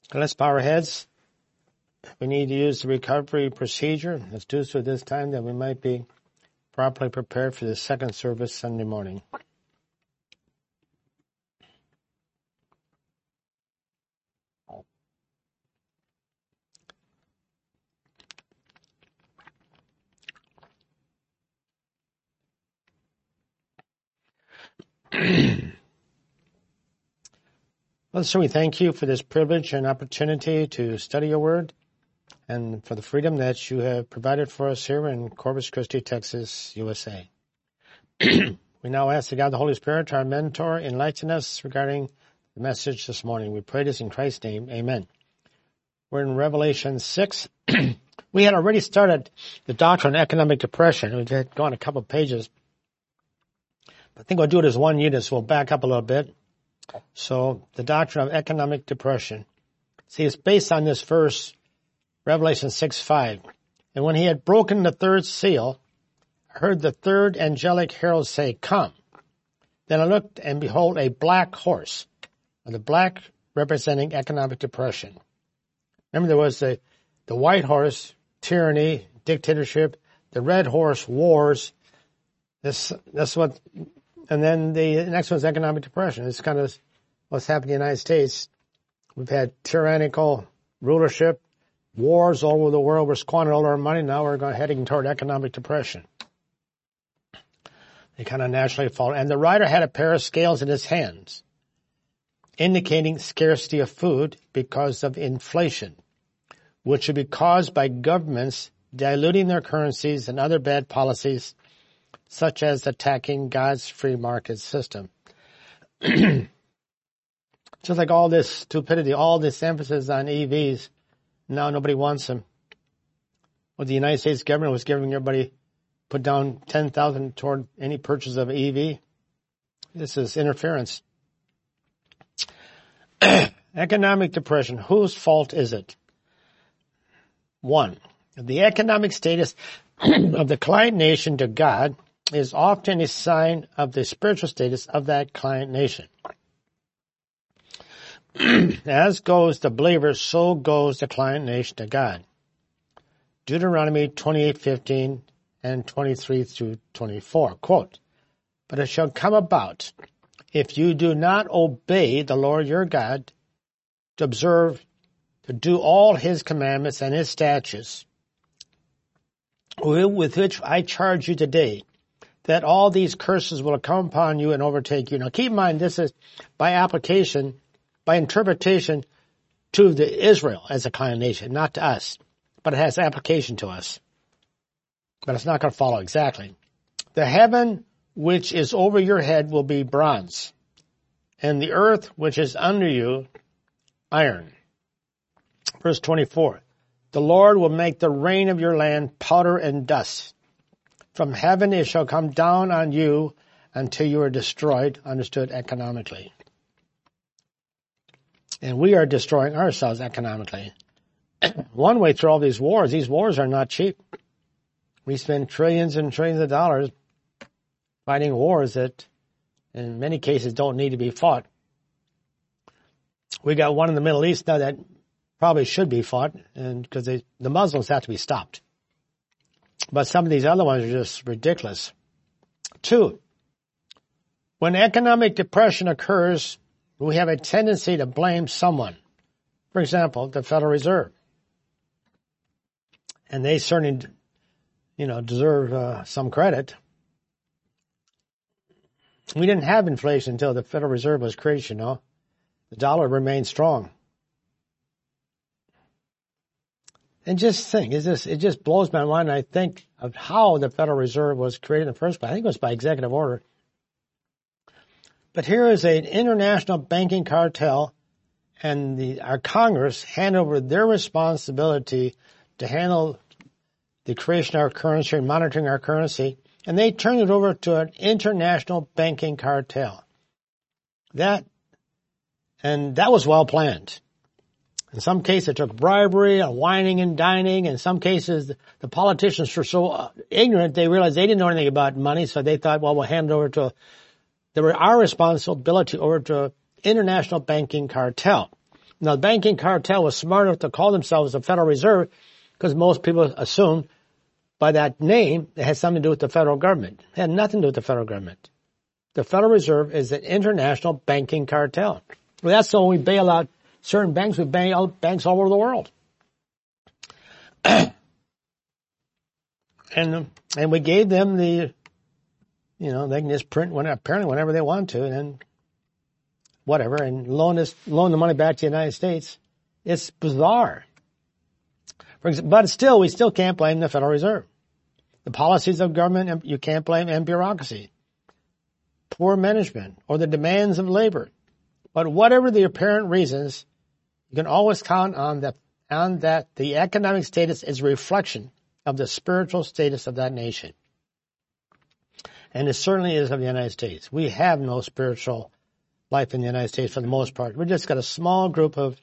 Let's bow our heads. We need to use the recovery procedure. Let's do so this time that we might be properly prepared for the second service Sunday morning. Lord, so we thank you for this privilege and opportunity to study your word and for the freedom that you have provided for us here in Corpus Christi, Texas, USA. We now ask the God, the Holy Spirit, our mentor, enlighten us regarding the message this morning. We pray this in Christ's name. Amen. We're in Revelation 6. We had already started the doctrine of economic depression. We had gone a couple of pages. I think we'll do it as one unit, so we'll back up a little bit. So, the doctrine of economic depression. See, it's based on this verse, Revelation 6:5. And when he had broken the third seal, I heard the third angelic herald say, "Come." Then I looked, and behold, a black horse, and the black representing economic depression. Remember, there was the white horse, tyranny, dictatorship, the red horse, wars. That's what. And then the next one's economic depression. It's kind of what's happened in the United States. We've had tyrannical rulership, wars all over the world. We're squandering all our money. Now we're heading toward economic depression. They kind of naturally fall. And the rider had a pair of scales in his hands, indicating scarcity of food because of inflation, which would be caused by governments diluting their currencies and other bad policies, such as attacking God's free market system. Just like all this stupidity, all this emphasis on EVs, now nobody wants them. Well, the United States government was giving everybody, put down $10,000 toward any purchase of an EV. This is interference. Economic depression. Whose fault is it? 1. The economic status of the client nation to God is often a sign of the spiritual status of that client nation. As goes the believer, so goes the client nation to God. Deuteronomy 28:15 and 23 through 24. Quote, "But it shall come about, if you do not obey the Lord your God, to observe, to do all his commandments and his statutes, with which I charge you today, that all these curses will come upon you and overtake you." Now keep in mind, this is by application, by interpretation to the Israel as a client nation, not to us. But it has application to us. But it's not going to follow exactly. "The heaven which is over your head will be bronze, and the earth which is under you, iron." Verse 24, "The Lord will make the rain of your land powder and dust. From heaven it shall come down on you until you are destroyed," understood economically. And we are destroying ourselves economically. One way through all these wars are not cheap. We spend trillions and trillions of dollars fighting wars that in many cases don't need to be fought. We got one in the Middle East now that probably should be fought, and because the Muslims have to be stopped. But some of these other ones are just ridiculous. 2, when economic depression occurs, we have a tendency to blame someone. For example, the Federal Reserve. And they certainly, deserve some credit. We didn't have inflation until the Federal Reserve was created, The dollar remained strong. And just think, it just blows my mind. I think of how the Federal Reserve was created in the first place. I think it was by executive order. But here is an international banking cartel, and our Congress hand over their responsibility to handle the creation of our currency and monitoring our currency, and they turned it over to an international banking cartel. That was well planned. In some cases, it took bribery, whining and dining. In some cases, the politicians were so ignorant, they realized they didn't know anything about money, so they thought, well, we'll hand it over to our responsibility over to an international banking cartel. Now, the banking cartel was smart enough to call themselves the Federal Reserve because most people assumed by that name it had something to do with the federal government. It had nothing to do with the federal government. The Federal Reserve is an international banking cartel. Well, that's so when we bail out certain banks, we bail out banks all over the world. And we gave them the, they can just print apparently whenever they want to, and then whatever, and loan the money back to the United States. It's bizarre. But still, we still can't blame the Federal Reserve. The policies of government, you can't blame, and bureaucracy, poor management, or the demands of labor. But whatever the apparent reasons, you can always count on that the economic status is a reflection of the spiritual status of that nation. And it certainly is of the United States. We have no spiritual life in the United States for the most part. We've just got a small group of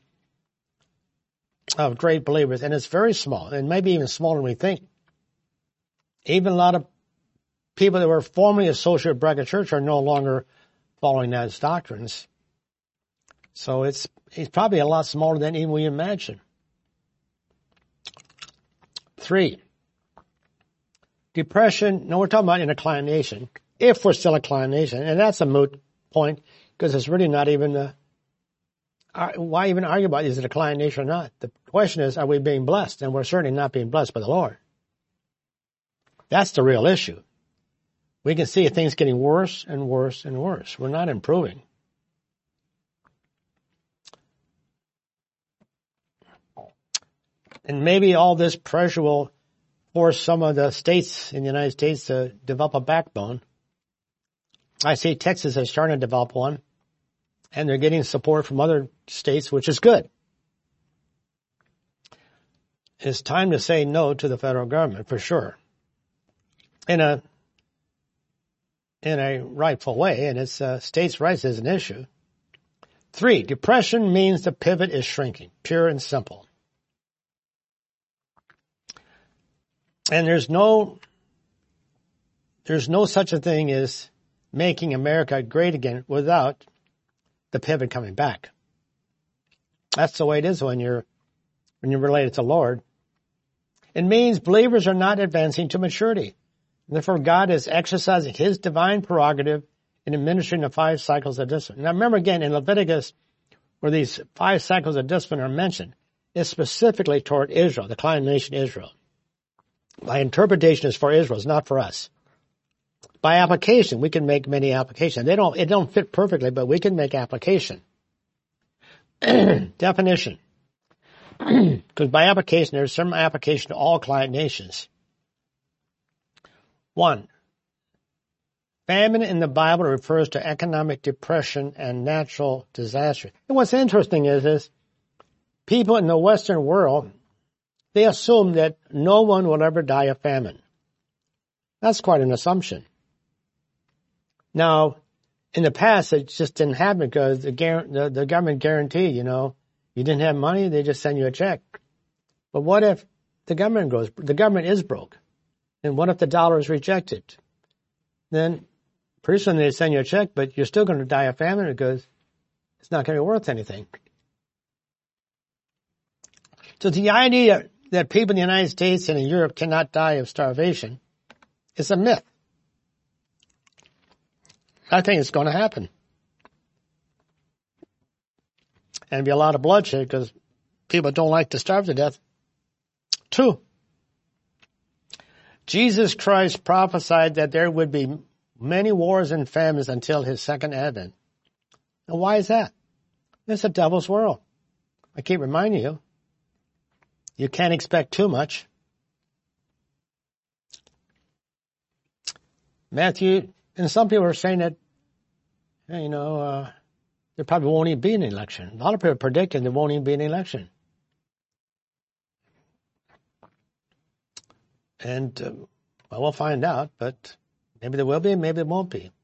great believers, and it's very small, and maybe even smaller than we think. Even a lot of people that were formerly associated with Braga Church are no longer following those doctrines. So it's probably a lot smaller than even we imagine. 3, depression. No, we're talking about in a client nation, if we're still a client nation, and that's a moot point because it's really not even why even argue about is it a client nation or not? The question is, are we being blessed? And we're certainly not being blessed by the Lord. That's the real issue. We can see things getting worse and worse and worse. We're not improving. And maybe all this pressure will force some of the states in the United States to develop a backbone. I see Texas is starting to develop one, and they're getting support from other states, which is good. It's time to say no to the federal government, for sure, in a rightful way, and it's states' rights is an issue. 3, depression means the pivot is shrinking, pure and simple. And there's no such a thing as making America great again without the pivot coming back. That's the way it is when you're related to the Lord. It means believers are not advancing to maturity. Therefore, God is exercising His divine prerogative in administering the 5 cycles of discipline. Now, remember again in Leviticus, where these 5 cycles of discipline are mentioned, it's specifically toward Israel, the client nation Israel. By interpretation, it's for Israel, it's not for us. By application, we can make many applications. It don't fit perfectly, but we can make application. Definition. Because by application, there's some application to all client nations. 1. Famine in the Bible refers to economic depression and natural disaster. And what's interesting is people in the Western world, they assume that no one will ever die of famine. That's quite an assumption. Now, in the past, it just didn't happen because the government guaranteed, you didn't have money, they just send you a check. But what if the government is broke? And what if the dollar is rejected? Then pretty soon they send you a check, but you're still going to die of famine because it's not going to be worth anything. So the idea that people in the United States and in Europe cannot die of starvation is a myth. I think it's going to happen. And there'll be a lot of bloodshed because people don't like to starve to death. 2, Jesus Christ prophesied that there would be many wars and famines until His second advent. And why is that? It's a devil's world. I keep reminding you, you can't expect too much. Matthew, and some people are saying that, there probably won't even be an election. A lot of people are predicting there won't even be an election. And, we'll find out, but maybe there will be, maybe there won't be.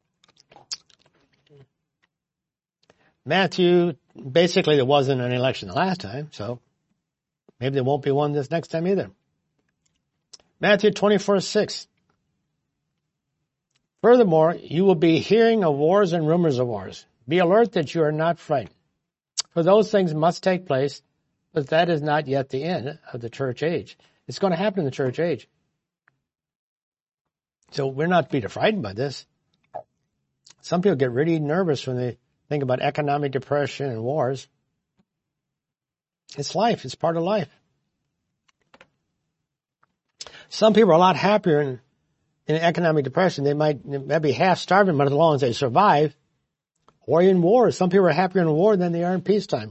Matthew, basically there wasn't an election the last time, so maybe there won't be one this next time either. Matthew 24:6. Furthermore, you will be hearing of wars and rumors of wars. Be alert that you are not frightened. For those things must take place, but that is not yet the end of the church age. It's going to happen in the church age. So we're not to be frightened by this. Some people get really nervous when they think about economic depression and wars. It's life. It's part of life. Some people are a lot happier in economic depression. They might be half starving, but as long as they survive, or in war. Some people are happier in war than they are in peacetime.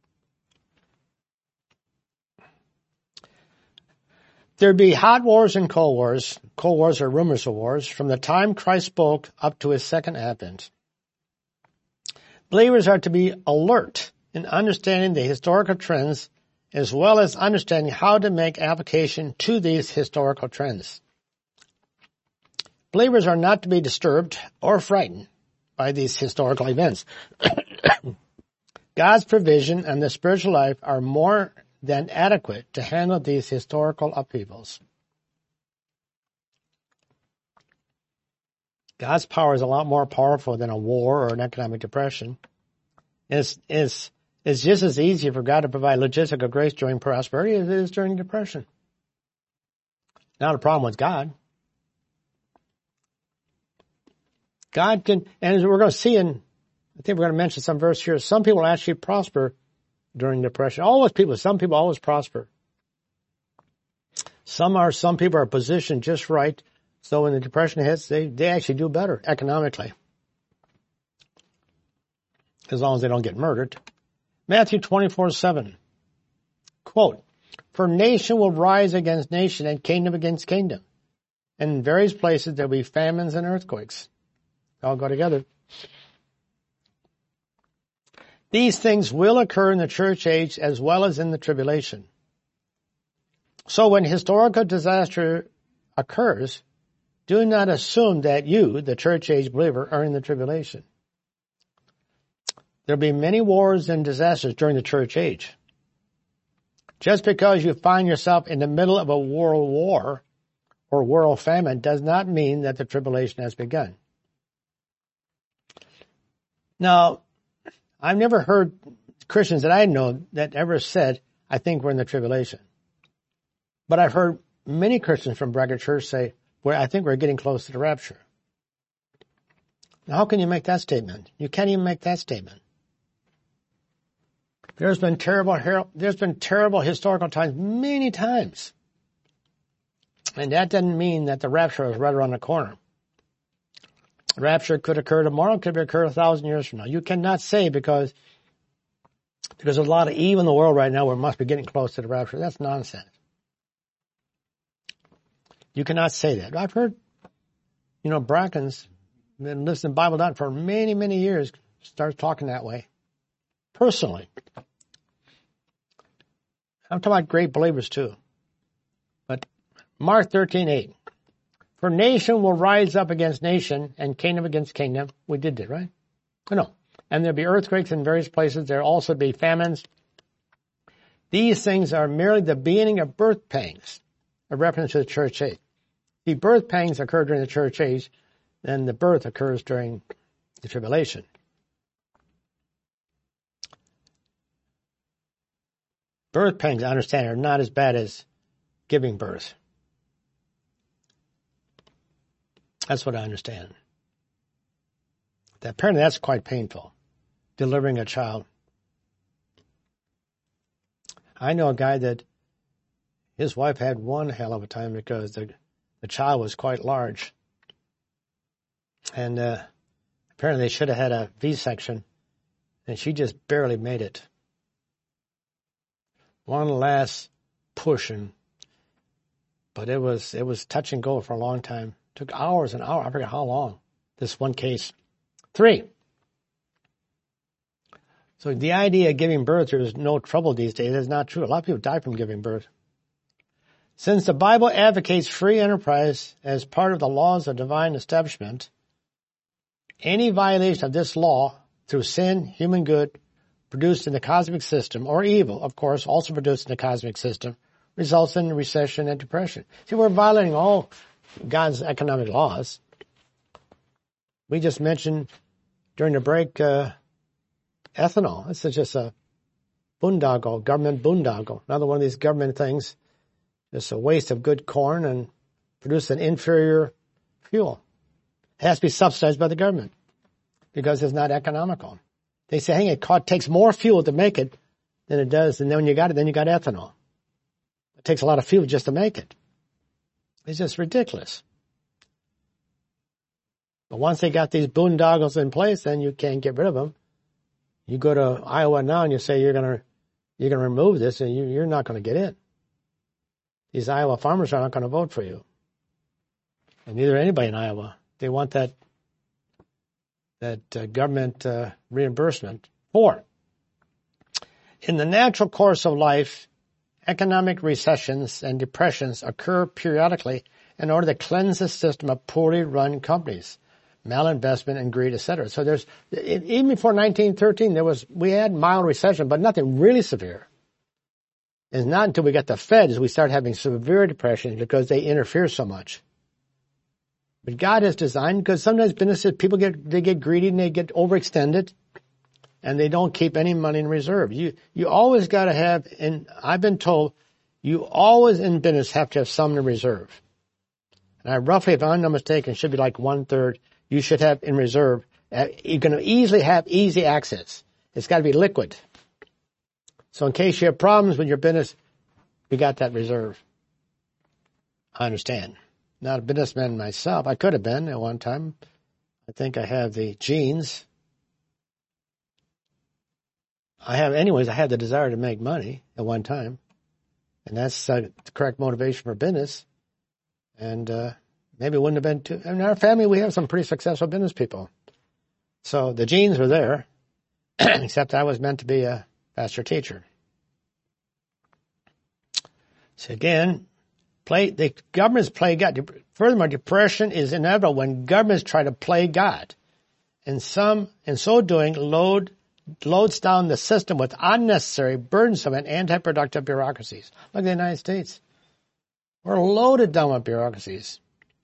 There'd be hot wars and cold wars. Cold wars are rumors of wars from the time Christ spoke up to his second advent. Believers are to be alert in understanding the historical trends as well as understanding how to make application to these historical trends. Believers are not to be disturbed or frightened by these historical events. God's provision and the spiritual life are more than adequate to handle these historical upheavals. God's power is a lot more powerful than a war or an economic depression. It's just as easy for God to provide logistical grace during prosperity as it is during depression. Not a problem with God. God can, and as we're going to see I think we're going to mention some verse here, some people actually prosper during depression. Some people always prosper. Some people are positioned just right, so when the depression hits, they actually do better economically. As long as they don't get murdered. Matthew 24:7. Quote, "For nation will rise against nation and kingdom against kingdom. And in various places there will be famines and earthquakes." They all go together. These things will occur in the church age as well as in the tribulation. So when historical disaster occurs, do not assume that you, the church age believer, are in the tribulation. There will be many wars and disasters during the church age. Just because you find yourself in the middle of a world war or world famine does not mean that the tribulation has begun. Now, I've never heard Christians that I know that ever said, "I think we're in the tribulation." But I've heard many Christians from Braggart Church say, "Well, I think we're getting close to the rapture." Now, how can you make that statement? You can't even make that statement. There's been terrible historical times many times. And that doesn't mean that the rapture is right around the corner. Rapture could occur tomorrow, could occur 1,000 years from now. You cannot say because there's a lot of evil in the world right now, we must be getting close to the rapture. That's nonsense. You cannot say that. I've heard, Bracken's been listening to Bible.net for many, many years, starts talking that way. Personally. I'm talking about great believers too. But Mark 13:8. "For nation will rise up against nation and kingdom against kingdom." We did that, right? No. "And there'll be earthquakes in various places. There'll also be famines. These things are merely the beginning of birth pangs," a reference to the church age. The birth pangs occur during the church age, and the birth occurs during the tribulation. Birth pangs, I understand, are not as bad as giving birth. That's what I understand. Apparently that's quite painful, delivering a child. I know a guy that his wife had one hell of a time because the child was quite large. And apparently they should have had a V-section, and she just barely made it. One last push, but it was touch and go for a long time. Took hours and hours. I forget how long. This one case. 3. So the idea of giving birth, there's no trouble these days, is not true. A lot of people die from giving birth. Since the Bible advocates free enterprise as part of the laws of divine establishment, any violation of this law through sin, human good, produced in the cosmic system, or evil, of course, also produced in the cosmic system, results in recession and depression. See, we're violating all God's economic laws. We just mentioned during the break ethanol. This is just a boondoggle, government boondoggle. Another one of these government things. Just a waste of good corn and produce an inferior fuel. It has to be subsidized by the government because it's not economical. They say, hey, it takes more fuel to make it than it does, and then when you got it, then you got ethanol. It takes a lot of fuel just to make it. It's just ridiculous. But once they got these boondoggles in place, then you can't get rid of them. You go to Iowa now and you say you're gonna remove this, and you're not going to get in. These Iowa farmers are not going to vote for you, and neither anybody in Iowa. They want that government reimbursement. 4, in the natural course of life, economic recessions and depressions occur periodically in order to cleanse the system of poorly run companies, malinvestment and greed, etc. So even before 1913, we had mild recession, but nothing really severe. It's not until we got the Feds we start having severe depression because they interfere so much. But God has designed, because sometimes businesses, people get greedy and they get overextended, and they don't keep any money in reserve. You always got to have, and I've been told, you always in business have to have some in reserve. And I roughly, if I'm not mistaken, should be like 1/3 you should have in reserve. You can easily have easy access. It's got to be liquid. So in case you have problems with your business, you got that reserve. I understand. Not a businessman myself. I could have been at one time. I think I have the genes. I had the desire to make money at one time. And that's the correct motivation for business. And maybe it wouldn't have been too... In our family, we have some pretty successful business people. So the genes were there, except I was meant to be a pastor teacher. So again, the governments play God. Furthermore, depression is inevitable when governments try to play God. And in so doing, loads down the system with unnecessary, burdensome, and anti-productive bureaucracies. Look at the United States. We're loaded down with bureaucracies.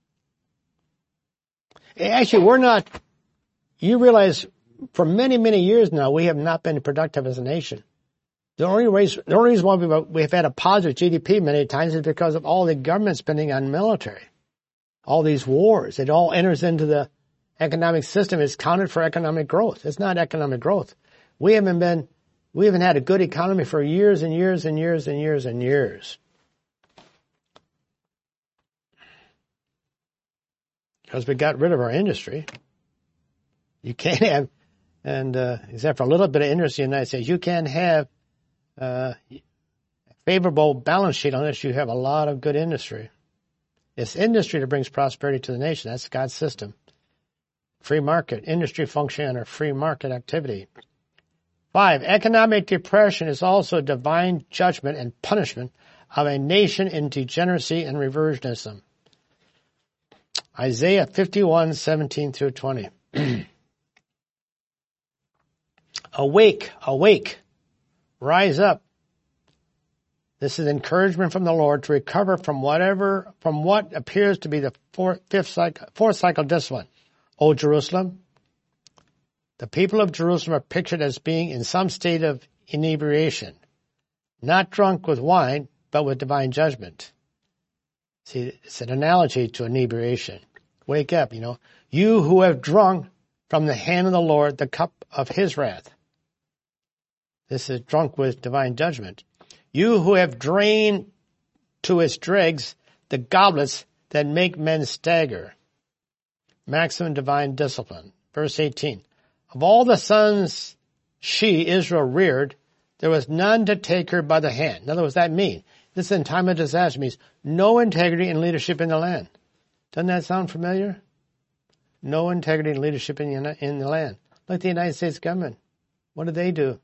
Actually, we're not... You realize for many, many years now, we have not been productive as a nation. The only reason why we've had a positive GDP many times is because of all the government spending on military. All these wars. It all enters into the economic system. It's counted for economic growth. It's not economic growth. We haven't had a good economy for years and years and years and years and years. Because we got rid of our industry. You can't have, except for a little bit of industry in the United States, you can't have a favorable balance sheet unless you have a lot of good industry. It's industry that brings prosperity to the nation. That's God's system. Free market, industry functioning under free market activity. 5, economic depression is also divine judgment and punishment of a nation in degeneracy and reversionism. Isaiah 51:17 through 20. Awake, awake, rise up. This is encouragement from the Lord to recover from what appears to be the fourth cycle discipline. O Jerusalem, the people of Jerusalem are pictured as being in some state of inebriation, not drunk with wine, but with divine judgment. See, it's an analogy to inebriation. Wake up, you who have drunk from the hand of the Lord the cup of his wrath. This is drunk with divine judgment. You who have drained to its dregs the goblets that make men stagger. Maximum divine discipline. Verse 18. Of all the sons she, Israel, reared, there was none to take her by the hand. In other words, that means, this in time of disaster means no integrity and leadership in the land. Doesn't that sound familiar? No integrity and leadership in the land. Look at the United States government. What do they do?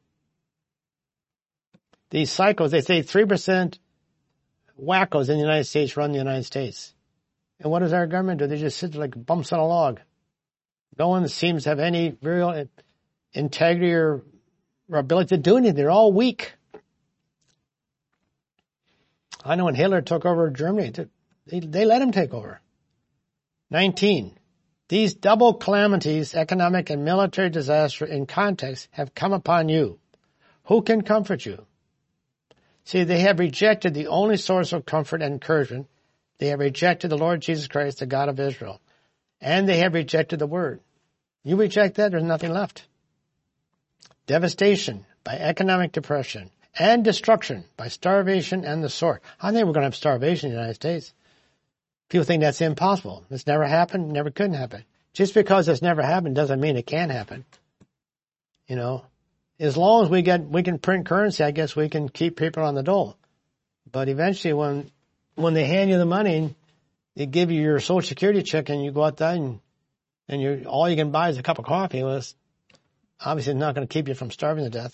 These cycles, they say 3% wackos in the United States run the United States. And what does our government do? They just sit like bumps on a log. No one seems to have any real integrity or ability to do anything. They're all weak. I know when Hitler took over Germany, they let him take over. 19. These double calamities, economic and military disaster in context, have come upon you. Who can comfort you? See, they have rejected the only source of comfort and encouragement. They have rejected the Lord Jesus Christ, the God of Israel. And they have rejected the Word. You reject that, there's nothing left. Devastation by economic depression and destruction by starvation and the sword. I think we're going to have starvation in the United States. People think that's impossible. It's never happened, never couldn't happen. Just because it's never happened doesn't mean it can't happen. You know, as long as we can print currency, I guess we can keep people on the dole. But eventually when they hand you the money, they give you your Social Security check and you go out there and all you can buy is a cup of coffee. Well, it's obviously not going to keep you from starving to death.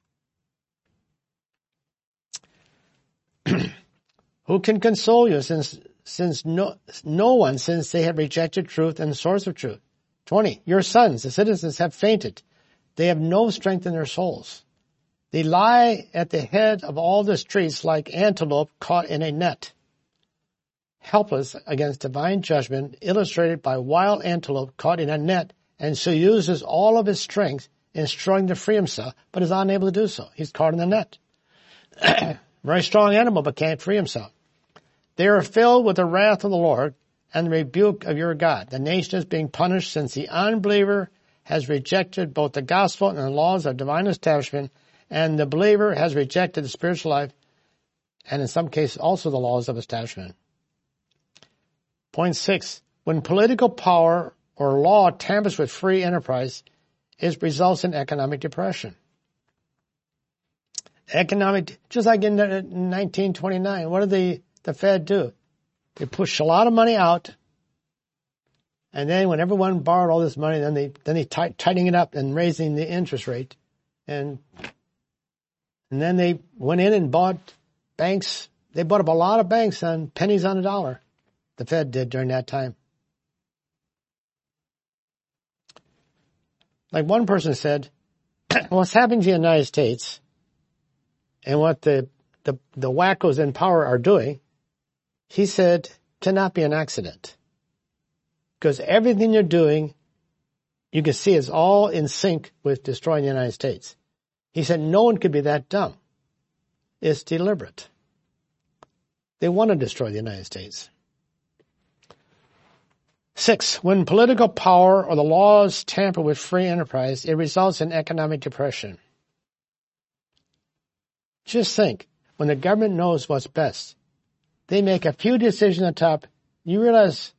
Who can console you since no one, since they have rejected truth and the source of truth? 20. Your sons, the citizens, have fainted. They have no strength in their souls. They lie at the head of all the streets like antelope caught in a net, helpless against divine judgment, illustrated by wild antelope caught in a net, and so uses all of his strength in struggling to free himself, but is unable to do so. He's caught in the net. Very strong animal, but can't free himself. They are filled with the wrath of the Lord and the rebuke of your God. The nation is being punished since the unbeliever has rejected both the gospel and the laws of divine establishment, and the believer has rejected the spiritual life, and in some cases also the laws of establishment. Point 6. When political power or law tampers with free enterprise, it results in economic depression. Just like in 1929, what did the Fed do? They pushed a lot of money out, and then when everyone borrowed all this money, then they tightening it up and raising the interest rate, and then they went in and bought banks. They bought up a lot of banks on pennies on a dollar. The Fed did during that time. Like one person said, what's happening to the United States and what the wackos in power are doing, he said, cannot be an accident. Because everything you're doing, you can see is all in sync with destroying the United States. He said no one could be that dumb. It's deliberate. They want to destroy the United States. 6. When political power or the laws tamper with free enterprise, it results in economic depression. Just think, when the government knows what's best, they make a few decisions on top. You realize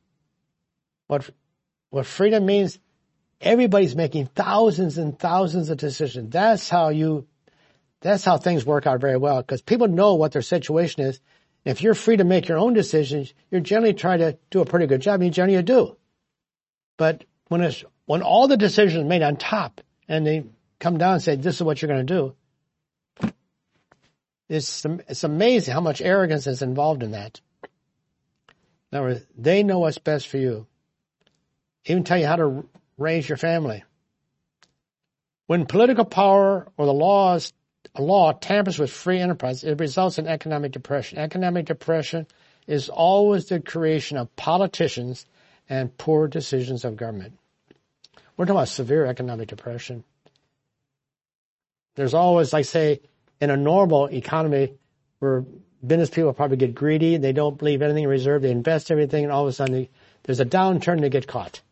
what freedom means? Everybody's making thousands and thousands of decisions. That's how things work out very well, because people know what their situation is. If you're free to make your own decisions, you're generally trying to do a pretty good job. You generally do. But when all the decisions are made on top and they come down and say, this is what you're going to do, it's amazing how much arrogance is involved in that. In other words, they know what's best for you. Even tell you how to raise your family. When political power or a law tampers with free enterprise, it results in economic depression. Economic depression is always the creation of politicians and poor decisions of government. We're talking about severe economic depression. There's always, like say, in a normal economy where business people probably get greedy, they don't leave anything in reserve, they invest everything, and all of a sudden there's a downturn and they get caught.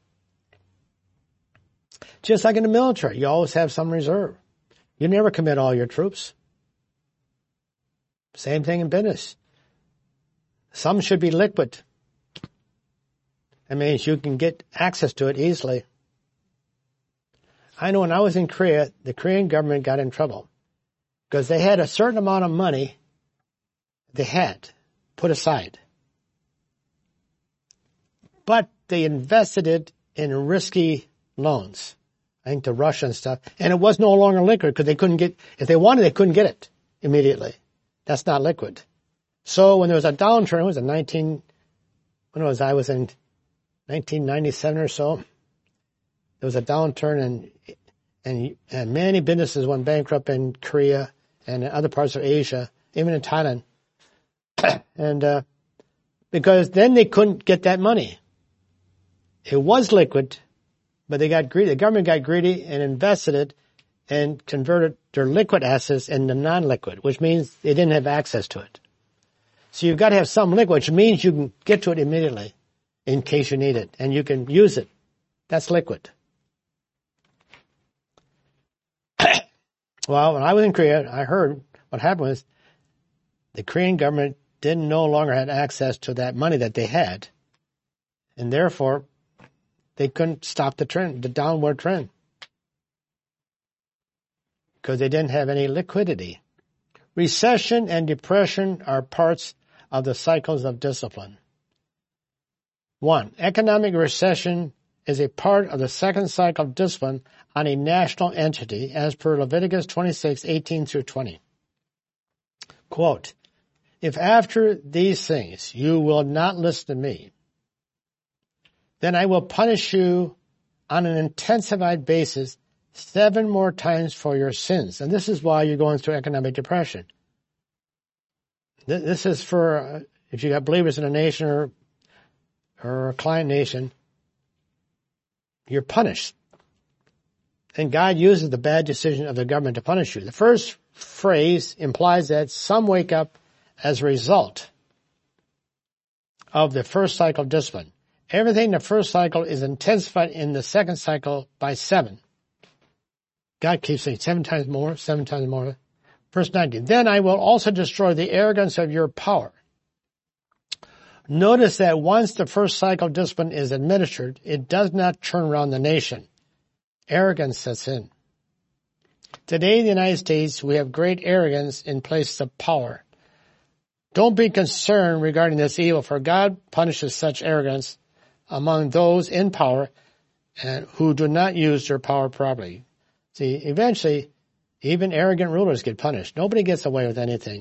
Just like in the military, you always have some reserve. You never commit all your troops. Same thing in business. Some should be liquid. That means you can get access to it easily. I know when I was in Korea, the Korean government got in trouble because they had a certain amount of money they had put aside. But they invested it in risky loans. I think to Russia and stuff. And it was no longer liquid because they couldn't get, if they wanted, they couldn't get it immediately. That's not liquid. So when there was a downturn, I was in 1997 or so. There was a downturn and many businesses went bankrupt in Korea and in other parts of Asia, even in Thailand. And, because then they couldn't get that money. It was liquid, but they got greedy. The government got greedy and invested it and converted their liquid assets into non-liquid, which means they didn't have access to it. So you've got to have some liquid, which means you can get to it immediately in case you need it, and you can use it. That's liquid. Well, when I was in Korea, I heard what happened was the Korean government no longer had access to that money that they had, and therefore they couldn't stop the trend, the downward trend, because they didn't have any liquidity. Recession and depression are parts of the cycles of discipline. 1. Economic recession is a part of the second cycle of discipline on a national entity as per Leviticus 26:18-20. Quote, if after these things you will not listen to me, then I will punish you on an intensified basis 7 more times for your sins. And this is why you're going through economic depression. This is for, if you got believers in a nation or a client nation, you're punished. And God uses the bad decision of the government to punish you. The first phrase implies that some wake up as a result of the first cycle of discipline. Everything in the first cycle is intensified in the second cycle by 7. God keeps saying 7 times more, 7 times more. Verse 19, then I will also destroy the arrogance of your power. Notice that once the first cycle of discipline is administered, it does not turn around the nation. Arrogance sets in. Today in the United States, we have great arrogance in place of power. Don't be concerned regarding this evil, for God punishes such arrogance among those in power and who do not use their power properly. See, eventually, even arrogant rulers get punished. Nobody gets away with anything.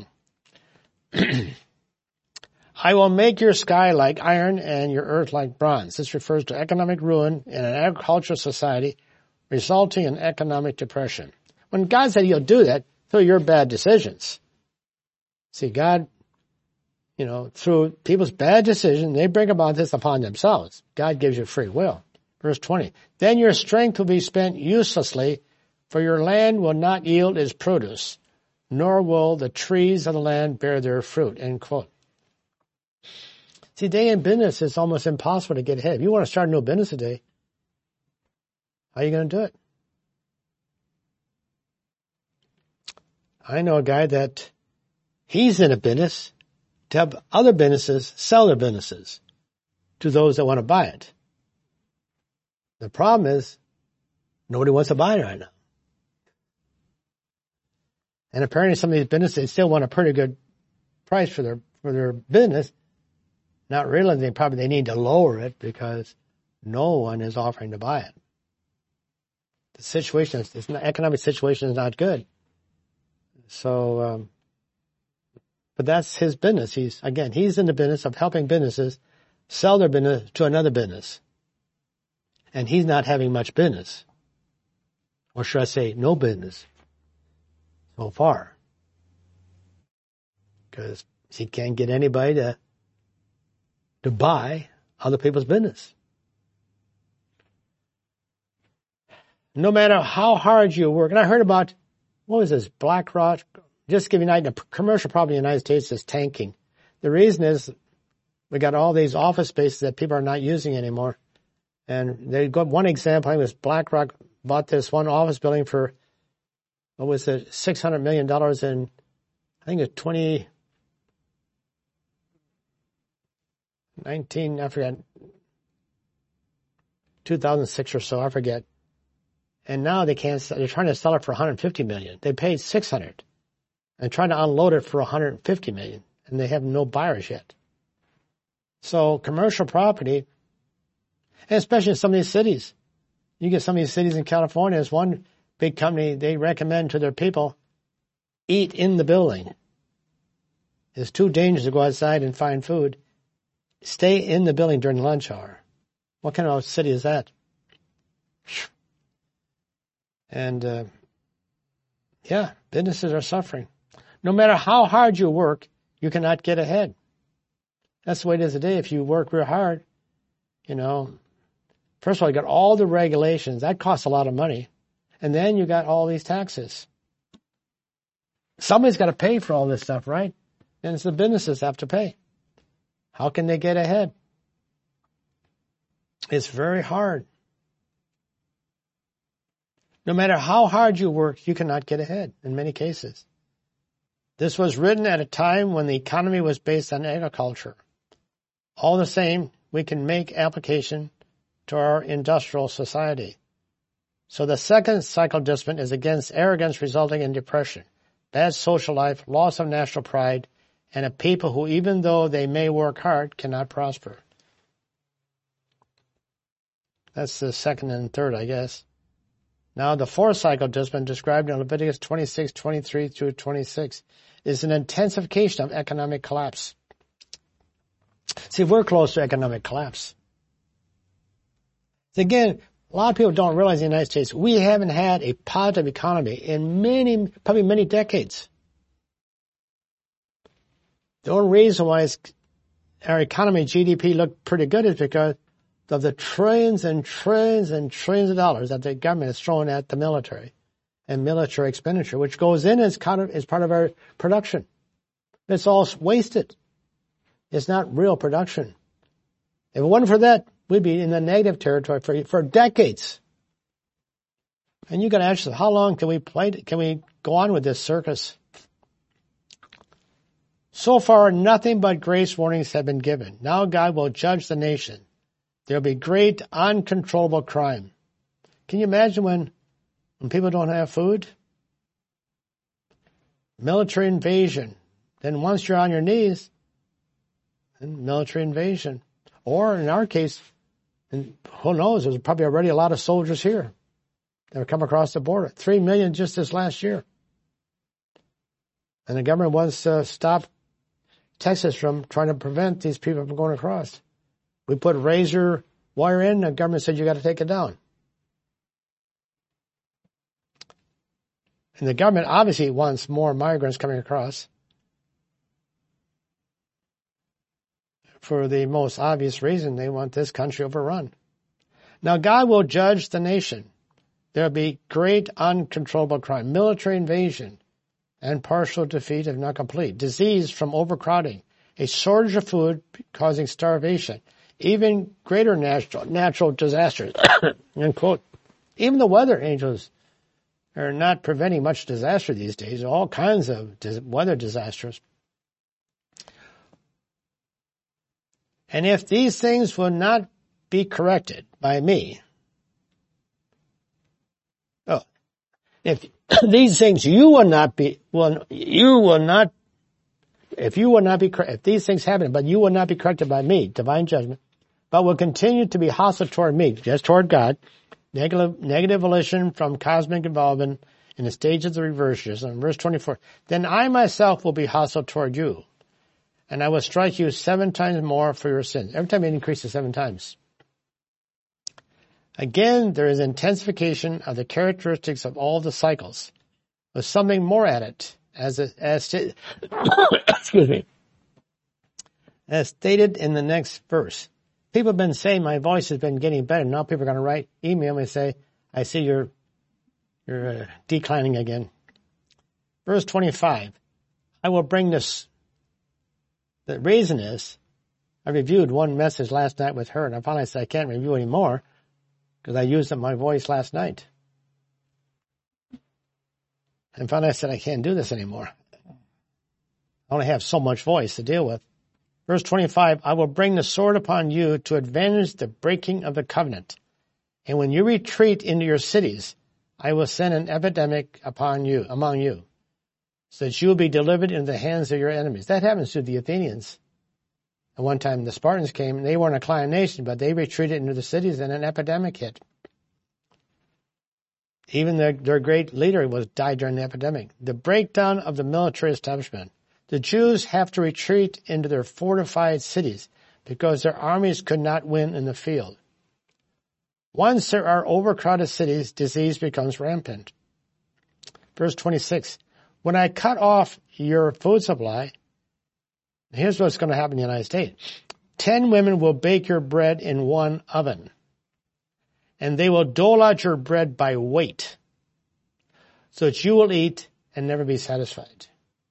I will make your sky like iron and your earth like bronze. This refers to economic ruin in an agricultural society, resulting in economic depression. When God said he'll do that through your bad decisions. See, God, through people's bad decisions, they bring about this upon themselves. God gives you free will. Verse 20, then your strength will be spent uselessly, for your land will not yield its produce, nor will the trees of the land bear their fruit. End quote. See, today in business, it's almost impossible to get ahead. If you want to start a new business today, how are you going to do it? I know a guy that he's in a business to have other businesses sell their businesses to those that want to buy it. The problem is nobody wants to buy it right now. And apparently some of these businesses, they still want a pretty good price for their business, not realizing they need to lower it because no one is offering to buy it. The situation, economic situation is not good. So, but that's his business. He's in the business of helping businesses sell their business to another business. And he's not having much business. Or should I say, no business so far. Because he can't get anybody to buy other people's business. No matter how hard you work, and I heard about, what was this, BlackRock? Just to give you an idea, commercial property in the United States is tanking. The reason is we got all these office spaces that people are not using anymore. And they got one example, I think it was BlackRock bought this one office building for, what was it, $600 million in, I think it's 2019, I forget, 2006 or so, I forget. And now they're trying to sell it for $150 million. They paid $600 and trying to unload it for $150 million. And they have no buyers yet. So commercial property, and especially in some of these cities, you get some of these cities in California, there's one big company, they recommend to their people, eat in the building. It's too dangerous to go outside and find food. Stay in the building during lunch hour. What kind of city is that? And, businesses are suffering. No matter how hard you work, you cannot get ahead. That's the way it is today. If you work real hard, first of all, you got all the regulations. That costs a lot of money. And then you got all these taxes. Somebody's got to pay for all this stuff, right? And it's the businesses that have to pay. How can they get ahead? It's very hard. No matter how hard you work, you cannot get ahead in many cases. This was written at a time when the economy was based on agriculture. All the same, we can make application to our industrial society. So the second cycle discipline is against arrogance resulting in depression, bad social life, loss of national pride, and a people who, even though they may work hard, cannot prosper. That's the second and third, I guess. Now, the fourth cycle discipline described in Leviticus 26:23 through 26 is an intensification of economic collapse. See, we're close to economic collapse. Again, a lot of people don't realize in the United States, we haven't had a positive economy in probably many decades. The only reason why our economy, GDP, looked pretty good is because of the trillions and trillions and trillions of dollars that the government is throwing at the military and military expenditure, which goes in as part of our production. It's all wasted. It's not real production. If it wasn't for that, we'd be in the negative territory for decades. And you got to ask yourself, how long can we go on with this circus? So far, nothing but grace warnings have been given. Now God will judge the nation. There will be great uncontrollable crime. Can you imagine when people don't have food? Military invasion. Then once you're on your knees, then military invasion. Or in our case, and who knows, there's probably already a lot of soldiers here that have come across the border. 3 million just this last year. And the government wants to stop Texas from trying to prevent these people from going across. We put razor wire in, the government said you got to take it down. And the government obviously wants more migrants coming across for the most obvious reason. They want this country overrun. Now God will judge the nation. There will be great uncontrollable crime, military invasion, and partial defeat if not complete. Disease from overcrowding, a shortage of food causing starvation, even greater natural disasters. End quote. Even the weather angels are not preventing much disaster these days. All kinds of weather disasters. And if these things will not be corrected by me, if these things if these things happen, but you will not be corrected by me, divine judgment, but will continue to be hostile toward me, just toward God, negative volition from cosmic involvement in the stages of reverses. In verse 24, then I myself will be hostile toward you, and I will strike you 7 times more for your sins. Every time it increases 7 times. Again, there is intensification of the characteristics of all the cycles, with something more added, as excuse me, as stated in the next verse. People have been saying my voice has been getting better. Now people are going to email me and say, I see you're declining again. Verse 25, I will bring this. The reason is, I reviewed one message last night with her, and I finally said I can't review anymore because I used up my voice last night. And finally I said I can't do this anymore. I only have so much voice to deal with. Verse 25, I will bring the sword upon you to advantage the breaking of the covenant. And when you retreat into your cities, I will send an epidemic among you, so that you will be delivered into the hands of your enemies. That happens to the Athenians. At one time the Spartans came, and they weren't a client nation, but they retreated into the cities and an epidemic hit. Even their great leader died during the epidemic. The breakdown of the military establishment. The Jews have to retreat into their fortified cities because their armies could not win in the field. Once there are overcrowded cities, disease becomes rampant. Verse 26, when I cut off your food supply, here's what's going to happen in the United States. 10 women will bake your bread in one oven, and they will dole out your bread by weight. so that you will eat and never be satisfied.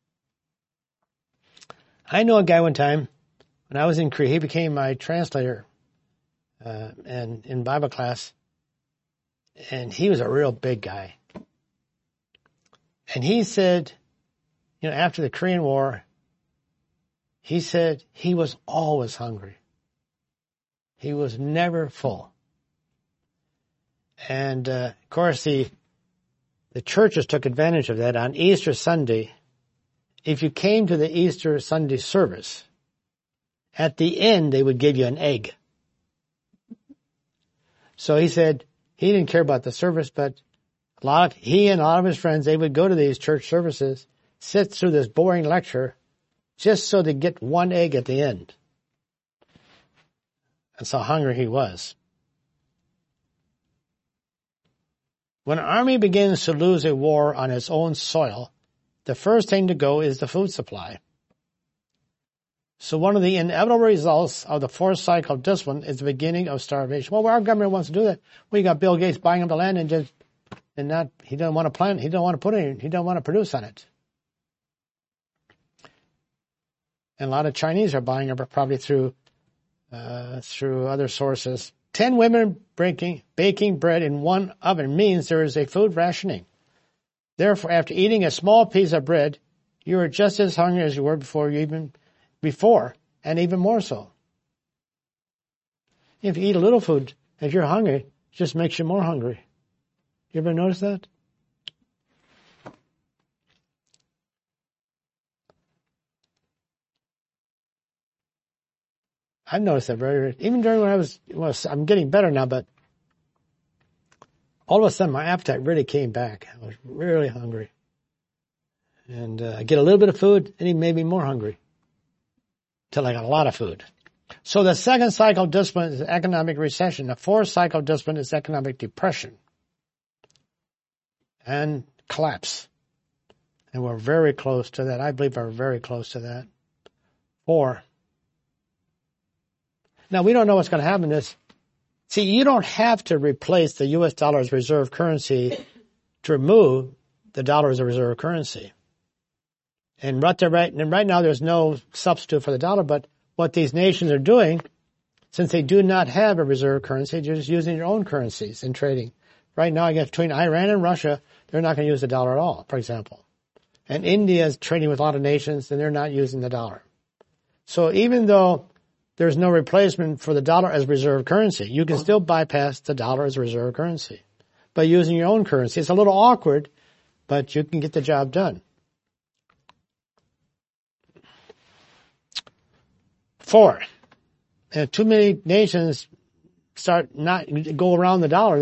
I know a guy one time, when I was in Korea, he became my translator and in Bible class, and he was a real big guy. And he said, after the Korean War, he said he was always hungry. He was never full. And, of course, the churches took advantage of that. On Easter Sunday, if you came to the Easter Sunday service, at the end, they would give you an egg. So he said he didn't care about the service, but he and a lot of his friends, they would go to these church services, sit through this boring lecture, just so they get one egg at the end. That's how hungry he was. When an army begins to lose a war on its own soil, the first thing to go is the food supply. So one of the inevitable results of the fourth cycle of discipline is the beginning of starvation. Well, our government wants to do that. Well, you got Bill Gates buying up the land he doesn't want to plant, he don't want to produce on it. And a lot of Chinese are buying up probably through other sources. 10 women baking bread in one oven means there is a food rationing. Therefore, after eating a small piece of bread, you are just as hungry as you were before, and even more so. If you eat a little food, if you're hungry, it just makes you more hungry. You ever notice that? I've noticed that even during when I'm getting better now, but all of a sudden my appetite really came back. I was really hungry. And I get a little bit of food, and it made me more hungry. Till I got a lot of food. So the second cycle of discipline is economic recession. The fourth cycle of discipline is economic depression and collapse. And we're very close to that. I believe we're very close to that. 4. Now, we don't know what's going to happen. You don't have to replace the U.S. dollar as reserve currency to remove the dollar as a reserve currency. And right now there's no substitute for the dollar, but what these nations are doing, since they do not have a reserve currency, they're just using their own currencies in trading. Right now, I guess between Iran and Russia, they're not going to use the dollar at all, for example. And India is trading with a lot of nations, and they're not using the dollar. So even though there's no replacement for the dollar as reserve currency, you can still bypass the dollar as a reserve currency by using your own currency. It's a little awkward, but you can get the job done. 4, if too many nations start not go around the dollar,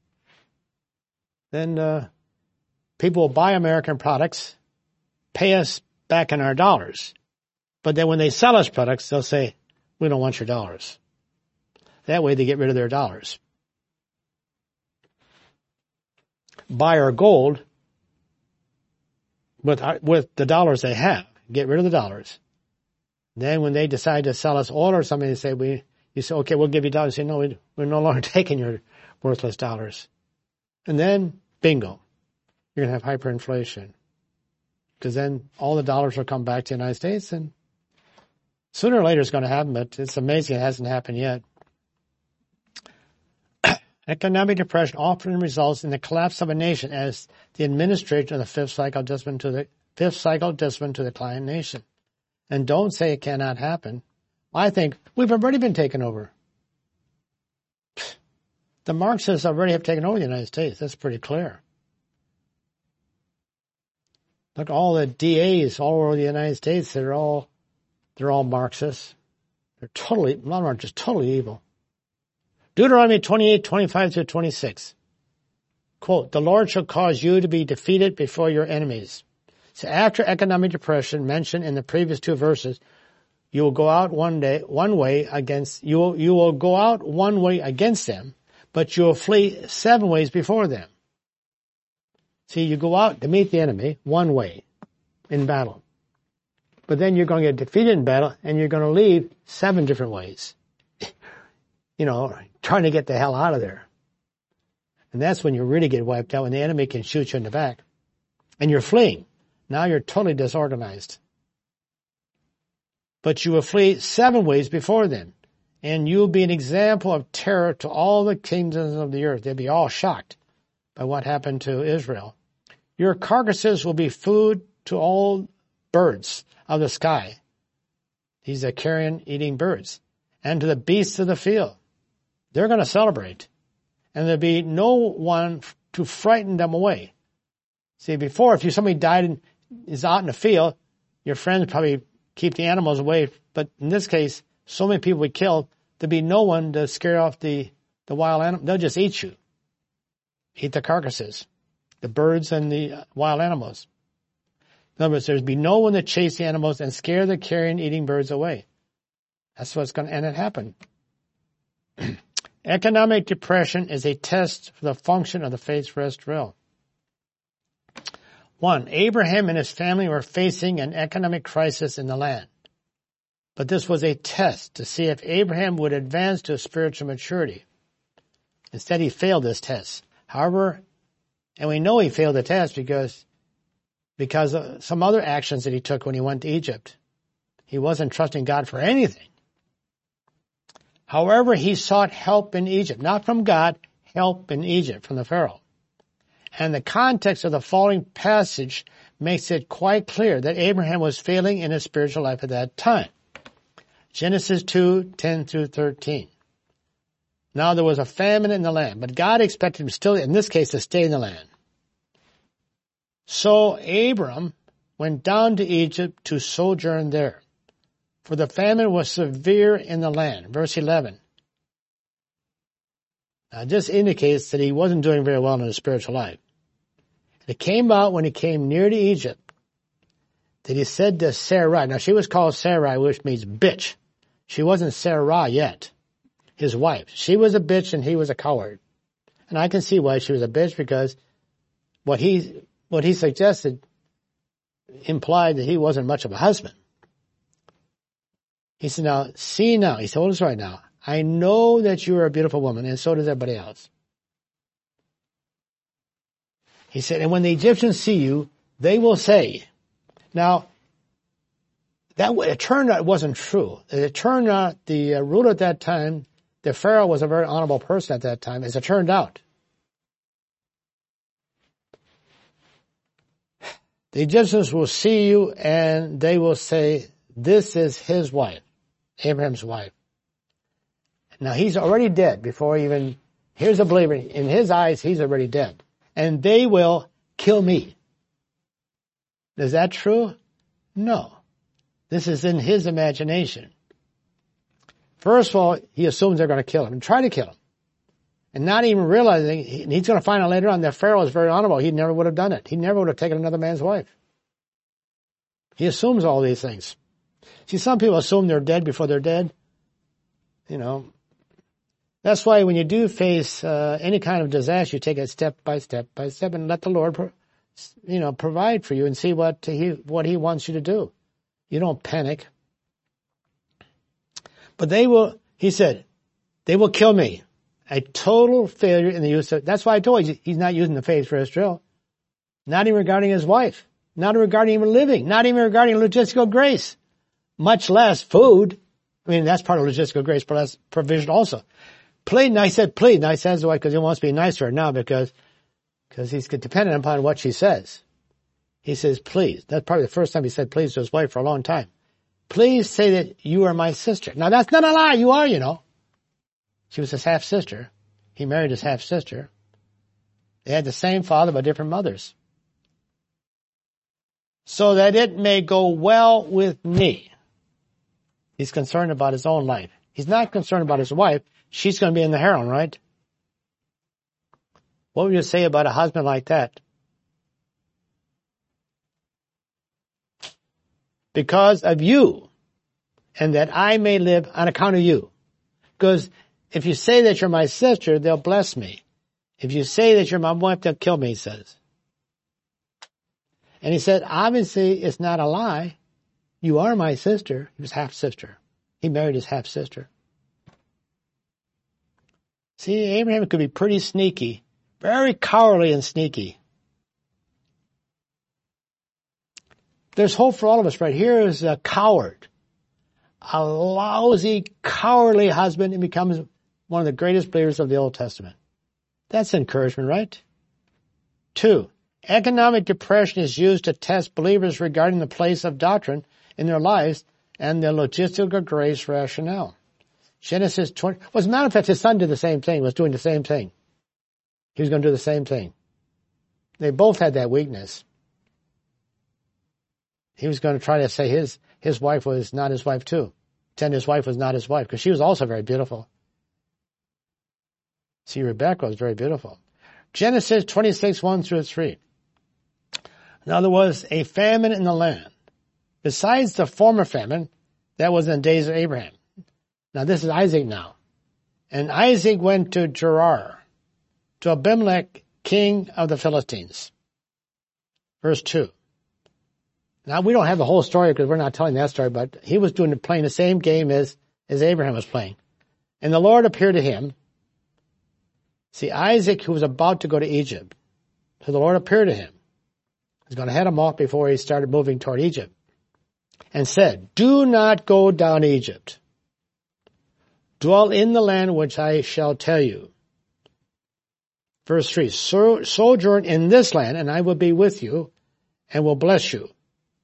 then people will buy American products, pay us back in our dollars. But then when they sell us products, they'll say, we don't want your dollars. That way they get rid of their dollars. Buy our gold with the dollars they have. Get rid of the dollars. Then when they decide to sell us oil or something, you say, okay, we'll give you dollars. You say, no, we're no longer taking your worthless dollars. And then, bingo, you're going to have hyperinflation. Because then all the dollars will come back to the United States, and sooner or later it's going to happen, but it's amazing it hasn't happened yet. Economic depression often results in the collapse of a nation as the administration of the fifth cycle discipline to the client nation. And don't say it cannot happen. I think we've already been taken over. The Marxists already have taken over the United States. That's pretty clear. Look, all the DAs all over the United States, they're all Marxists. A lot of them are just totally evil. Deuteronomy 28:25-26. Quote, the Lord shall cause you to be defeated before your enemies. So after economic depression mentioned in the previous 2 verses, you will go out one way against them, but you will flee 7 ways before them. See, you go out to meet the enemy one way in battle. But then you're going to get defeated in battle, and you're going to leave 7 different ways. Trying to get the hell out of there. And that's when you really get wiped out, when the enemy can shoot you in the back. and you're fleeing. Now you're totally disorganized. But you will flee 7 ways before them, and you will be an example of terror to all the kingdoms of the earth. They'll be all shocked by what happened to Israel. Your carcasses will be food to all birds of the sky. These are carrion eating birds. And to the beasts of the field. They're going to celebrate. And there'll be no one to frighten them away. See, before, if somebody died and is out in the field, your friends probably keep the animals away. But in this case, so many people we killed, there'll be no one to scare off the wild animals. They'll just eat you. Eat the carcasses. The birds and the wild animals. In other words, there'll be no one to chase the animals and scare the carrion-eating birds away. That's what's going to, and it happened. Economic depression is a test for the function of the faith's rest drill. 1. Abraham and his family were facing an economic crisis in the land. But this was a test to see if Abraham would advance to spiritual maturity. Instead, he failed this test. However, and we know he failed the test because of some other actions that he took when he went to Egypt. He wasn't trusting God for anything. However, he sought help in Egypt, not from God, help in Egypt from the Pharaoh. And the context of the following passage makes it quite clear that Abraham was failing in his spiritual life at that time. Genesis 2:10 through 13. Now there was a famine in the land, but God expected him still, in this case, to stay in the land. So Abram went down to Egypt to sojourn there, for the famine was severe in the land. Verse 11. Now this indicates that he wasn't doing very well in his spiritual life. It came out when he came near to Egypt that he said to Sarai, now she was called Sarai, which means bitch. She wasn't Sarah yet, his wife. She was a bitch and he was a coward. And I can see why she was a bitch, because what he suggested implied that he wasn't much of a husband. He said, now, see now, he told us right now, I know that you are a beautiful woman, and so does everybody else. He said, and when the Egyptians see you, they will say. Now, it turned out it wasn't true. It turned out the ruler at that time, the Pharaoh was a very honorable person at that time, as it turned out. The Egyptians will see you and they will say, this is his wife, Abraham's wife. Now he's already dead before even, here's a believer. In his eyes, he's already dead. And they will kill me. Is that true? No. This is in his imagination. First of all, he assumes they're going to kill him and try to kill him. And not even realizing, he's going to find out later on that Pharaoh is very honorable. He never would have done it. He never would have taken another man's wife. He assumes all these things. See, some people assume they're dead before they're dead. You know, that's why when you do face any kind of disaster, you take it step by step by step and let the Lord, provide for you and see what he wants you to do. You don't panic. But he said, they will kill me. A total failure in the use of, that's why I told you, he's not using the faith for his drill. Not even regarding his wife. Not regarding even living. Not even regarding logistical grace. Much less food. I mean, that's part of logistical grace, but that's provision also. Plead, and I said plead, and I said his wife because he wants to be nice to her now because he's dependent upon what she says. He says please. That's probably the first time he said please to his wife for a long time. Please say that you are my sister. Now that's not a lie, you are, She was his half-sister. He married his half-sister. They had the same father but different mothers. So that it may go well with me. He's concerned about his own life. He's not concerned about his wife. She's going to be in the harem, right? What would you say about a husband like that? Because of you, and that I may live on account of you. Because if you say that you're my sister, they'll bless me. If you say that you're my wife, they'll kill me, he says. And he said, obviously, it's not a lie. You are my sister. He was half-sister. He married his half-sister. See, Abraham could be pretty sneaky, very cowardly and sneaky. There's hope for all of us, right? Here is a coward, a lousy, cowardly husband, and becomes one of the greatest believers of the Old Testament. That's encouragement, right? 2, economic depression is used to test believers regarding the place of doctrine in their lives and the logistical grace rationale. Genesis 20, as a matter of fact, his son did the same thing, was doing the same thing. He was going to do the same thing. They both had that weakness. He was going to try to say his wife was not his wife too. Pretend his wife was not his wife, because she was also very beautiful. See, Rebecca was very beautiful. Genesis 26, 1 through 3. Now there was a famine in the land, besides the former famine that was in the days of Abraham. Now this is Isaac now. And Isaac went to Gerar, to Abimelech, king of the Philistines. Verse 2. Now we don't have the whole story because we're not telling that story, but he was playing the same game as Abraham was playing. And the Lord appeared to him. See, Isaac, who was about to go to Egypt. So the Lord appeared to him. He's going to head him off before he started moving toward Egypt. And said, do not go down to Egypt. Dwell in the land which I shall tell you. Verse 3, sojourn in this land, and I will be with you, and will bless you.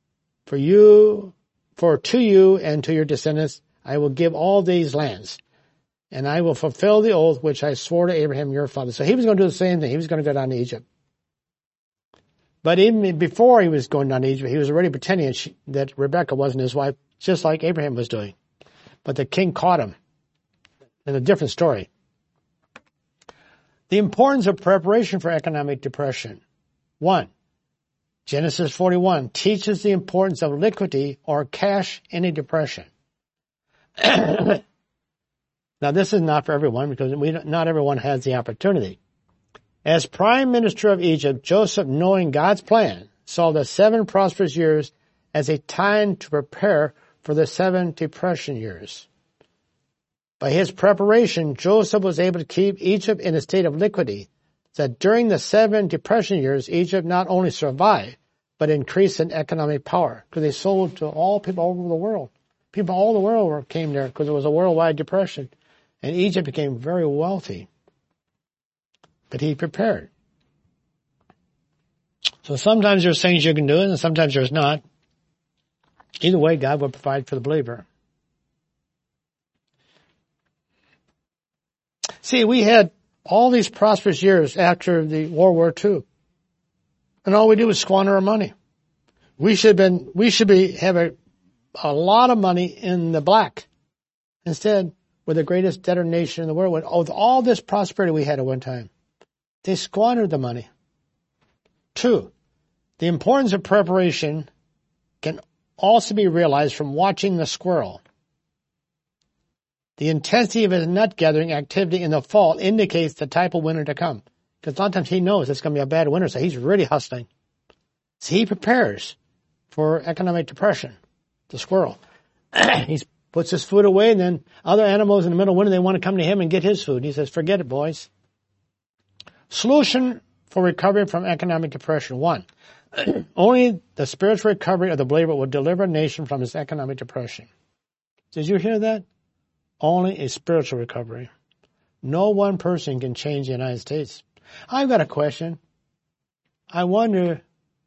For to you and to your descendants I will give all these lands, and I will fulfill the oath which I swore to Abraham your father. So he was going to do the same thing. He was going to go down to Egypt. But even before he was going down to Egypt, he was already pretending that Rebekah wasn't his wife, just like Abraham was doing. But the king caught him. In a different story. The importance of preparation for economic depression. 1. Genesis 41 teaches the importance of liquidity or cash in a depression. Now this is not for everyone because not everyone has the opportunity. As Prime Minister of Egypt, Joseph, knowing God's plan, saw the 7 prosperous years as a time to prepare for the 7 depression years. By his preparation, Joseph was able to keep Egypt in a state of liquidity, so that during the 7 depression years, Egypt not only survived, but increased in economic power, because they sold to all people all over the world. People all over the world came there because it was a worldwide depression, and Egypt became very wealthy. But he prepared. So sometimes there's things you can do, and sometimes there's not. Either way, God will provide for the believer. See, we had all these prosperous years after the World War II. And all we do is squander our money. We should have a lot of money in the black. Instead, we're the greatest debtor nation in the world with all this prosperity we had at one time. They squandered the money. 2, the importance of preparation can also be realized from watching the squirrel. The intensity of his nut gathering activity in the fall indicates the type of winter to come. Because a lot of times he knows it's going to be a bad winter, so he's really hustling. So he prepares for economic depression, the squirrel. He puts his food away, and then other animals in the middle of winter, they want to come to him and get his food. He says, forget it, boys. Solution for recovery from economic depression. 1, only the spiritual recovery of the believer will deliver a nation from its economic depression. Did you hear that? Only a spiritual recovery. No one person can change the United States. I've got a question. I wonder,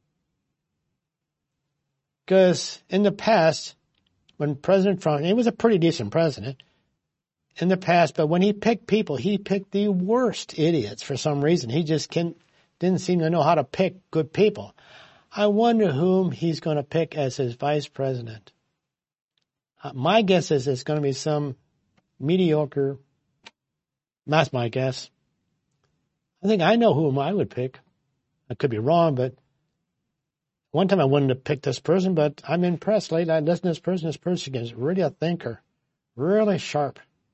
because in the past, when President Trump, he was a pretty decent president in the past, but when he picked people, he picked the worst idiots for some reason. He just didn't seem to know how to pick good people. I wonder whom he's going to pick as his vice president. My guess is it's going to be some mediocre. That's my guess. I think I know whom I would pick. I could be wrong, but one time I wanted to pick this person, but I'm impressed lately. I listened to this person. This person is really a thinker, really sharp.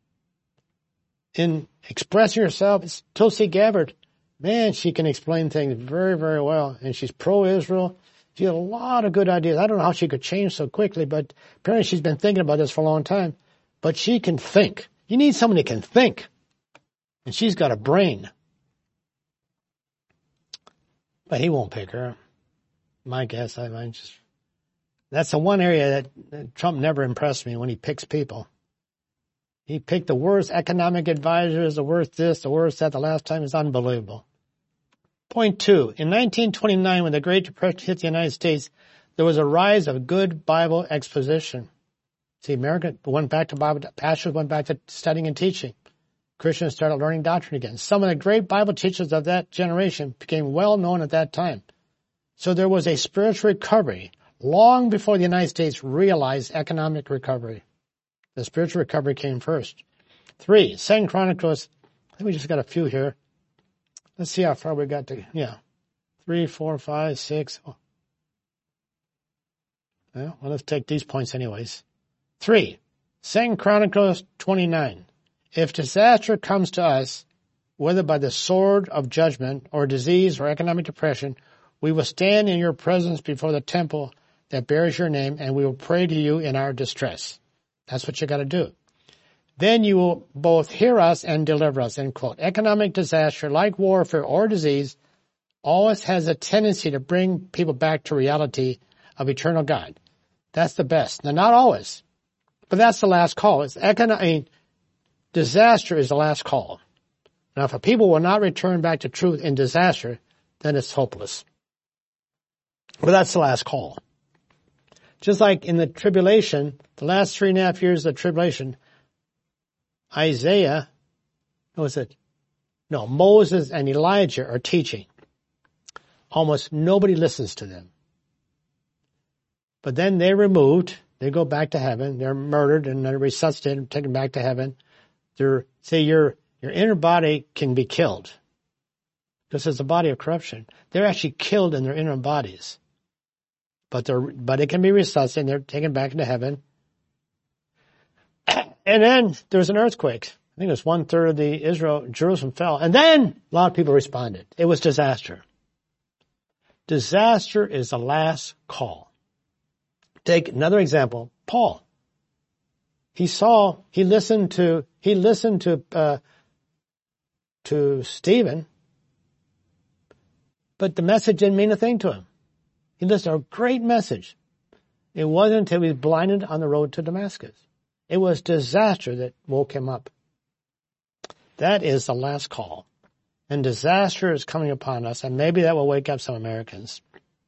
In expressing herself, it's Tulsi Gabbard. Man, she can explain things very, very well. And she's pro-Israel. She has a lot of good ideas. I don't know how she could change so quickly, but apparently she's been thinking about this for a long time. But she can think. You need someone that can think. And she's got a brain. But he won't pick her. My guess, I might just That's the one area that Trump never impressed me when he picks people. He picked the worst economic advisors, the worst this, the worst that the last time. Is unbelievable. Point 2. In 1929, when the Great Depression hit the United States, there was a rise of good Bible exposition. See, America went back to Bible, pastors went back to studying and teaching. Christians started learning doctrine again. Some of the great Bible teachers of that generation became well known at that time. So there was a spiritual recovery long before the United States realized economic recovery. The spiritual recovery came first. 3, 2 Chronicles, I think we just got a few here. Let's see how far we got to, 3, 4, 5, 6. Oh. Well, let's take these points anyways. 3, 2 Chronicles 29. If disaster comes to us, whether by the sword of judgment or disease or economic depression, we will stand in your presence before the temple that bears your name, and we will pray to you in our distress. That's what you got to do. Then you will both hear us and deliver us, end quote. Economic disaster, like warfare or disease, always has a tendency to bring people back to reality of eternal God. That's the best. Now, not always, but that's the last call. Disaster is the last call. Now, if a people will not return back to truth in disaster, then it's hopeless. But that's the last call. Just like in the tribulation, the last 3.5 years of the tribulation, Moses and Elijah are teaching. Almost nobody listens to them. But then they're removed. They go back to heaven. They're murdered and they're resuscitated and taken back to heaven. Your inner body can be killed. Because it's a body of corruption. They're actually killed in their inner bodies. But it can be resuscitated and they're taken back into heaven. And then there's an earthquake. I think it was 1/3 of Jerusalem fell. And then a lot of people responded. It was disaster. Disaster is the last call. Take another example. Paul. He listened to Stephen, but the message didn't mean a thing to him. He listened to a great message. It wasn't until he was blinded on the road to Damascus. It was disaster that woke him up. That is the last call. And disaster is coming upon us, and maybe that will wake up some Americans.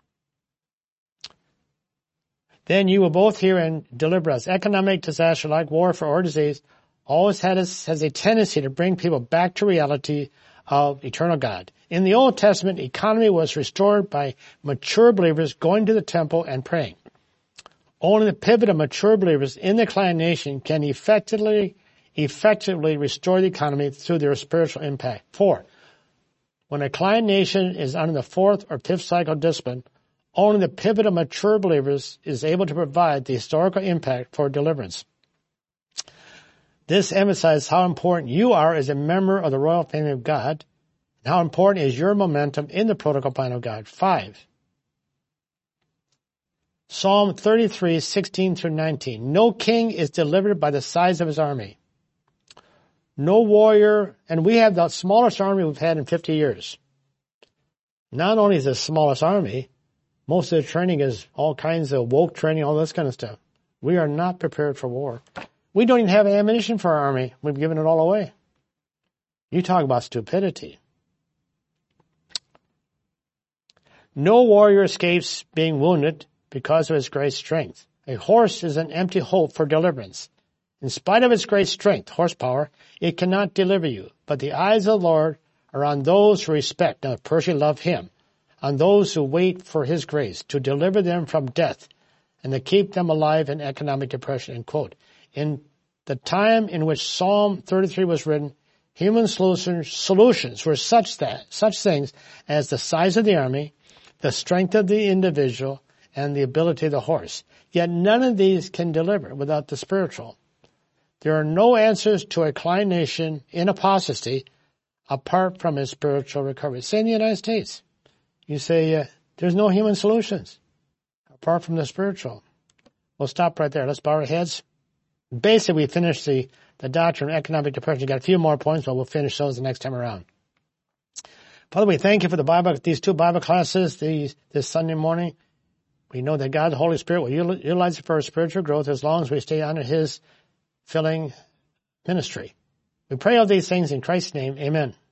Then you will both hear and deliver us. Economic disaster like warfare or disease always has a tendency to bring people back to reality of eternal God. In the Old Testament, economy was restored by mature believers going to the temple and praying. Only the pivot of mature believers in the Decline nation can effectively restore the economy through their spiritual impact. 4, when a Decline nation is under the 4th or 5th cycle of discipline, only the pivot of mature believers is able to provide the historical impact for deliverance. This emphasizes how important you are as a member of the royal family of God, and how important is your momentum in the protocol plan of God. 5, Psalm 33, 16 through 19. No king is delivered by the size of his army. No warrior, and we have the smallest army we've had in 50 years. Not only is it the smallest army, most of the training is all kinds of woke training, all this kind of stuff. We are not prepared for war. We don't even have ammunition for our army. We've given it all away. You talk about stupidity. No warrior escapes being wounded because of his great strength. A horse is an empty hope for deliverance. In spite of its great strength, horsepower, it cannot deliver you. But the eyes of the Lord are on those who respect and personally love him, on those who wait for his grace to deliver them from death and to keep them alive in economic depression, end quote. In the time in which Psalm 33 was written, human solutions were such things as the size of the army, the strength of the individual, and the ability of the horse. Yet none of these can deliver without the spiritual. There are no answers to a Decline nation in apostasy apart from its spiritual recovery. Say in the United States, you say there's no human solutions apart from the spiritual. We'll stop right there. Let's bow our heads. Basically, we finished the doctrine of economic depression. We've got a few more points, but we'll finish those the next time around. Father, we thank you for these 2 Bible classes this Sunday morning. We know that God, the Holy Spirit, will utilize it for our spiritual growth as long as we stay under His filling ministry. We pray all these things in Christ's name. Amen.